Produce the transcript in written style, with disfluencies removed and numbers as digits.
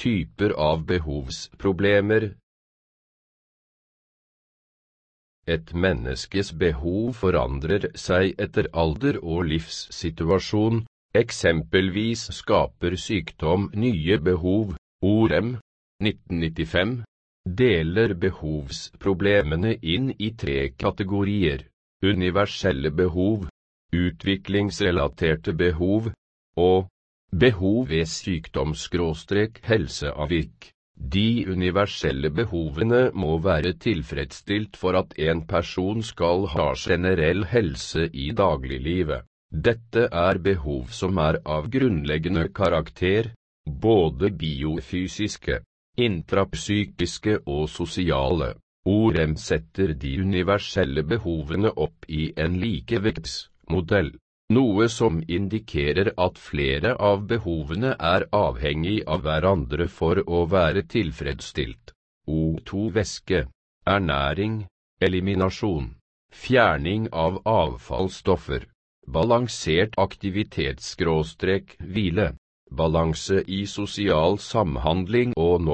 typer av behovsproblemer. Et menneskes behov forandrer seg etter alder og livssituasjon, eksempelvis skaper sykdom nye behov. Orem, 1995, deler behovsproblemene inn i 3 kategorier: universelle behov, utviklingsrelaterte behov, og behov ved sykdom/helseavvik. De universelle behovene må være tilfredsstilt for at en person skal ha generell helse i dagliglivet. Dette er behov som er av grunnleggende karakter, både biofysiske, intrapsykiske og sosiale. Orem setter de universelle behovene opp i en likevektsmodell, noe som indikerer at flere av behovene er avhengig av hverandre for å være tilfredsstilt. O2 væske, ernæring, eliminasjon, fjerning av avfallsstoffer, balansert aktivitet/hvile, balanse i sosial samhandling og